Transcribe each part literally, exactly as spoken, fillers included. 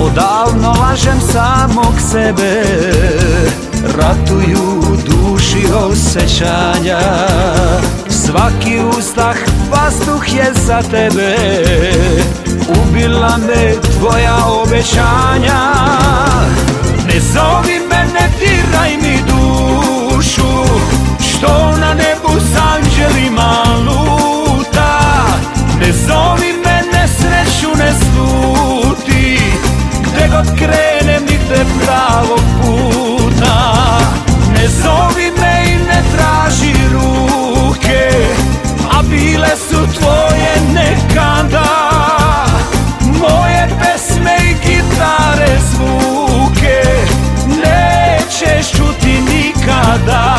odavno lažem samog sebe, ratuju u duši osjećanja. Svaki uzdah vazduh je za tebe, ubila me tvoja obećanja. Ne zovi me, ne diraj mi dušu, što na nebu s anđelima luta. Ne zovi me, nesreću ne sluti, gde god krenem nigde pravog puta. Ne zovi me i ne traži ruke, a bile su tvoje nekada. Moje pesme i gitare zvuke nećeš čuti nikada.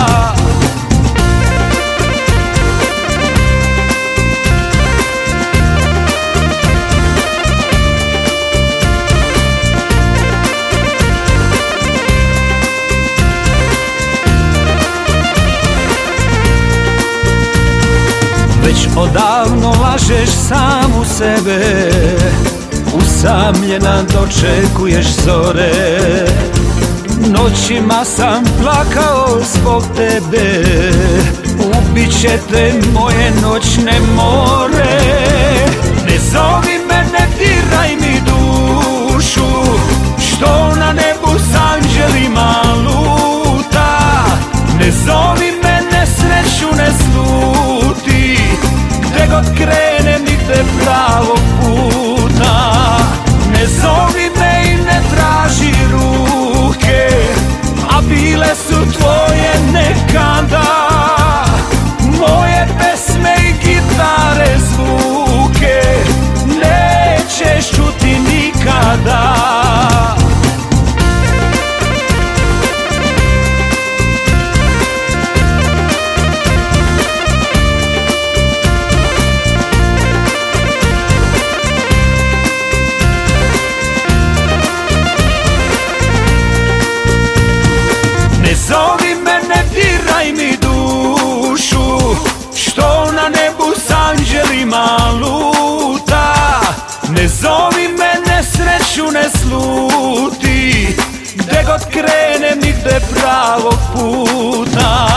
Već odavno lažeš samu sebe, usamljena dočekuješ zore. Noćima sam plakao zbog tebe, ubiće te moje noćne more. Ne zovi me, ne diraj mi dušu, što na nebu s anđelima luta. Ne zovi me, nesreću ne sluti, gde god krenem nigde pravog puta. Ne zovi me i ne traži ruke, a bile su tvoje nekada. Moje pesme i gitare zvuke nećeš čuti nikada. Ne zovi me, ne diraj mi dušu, što na nebu s anđelima luta. Ne zovi me, nesreću ne sluti, gde god krenem nigde pravog puta.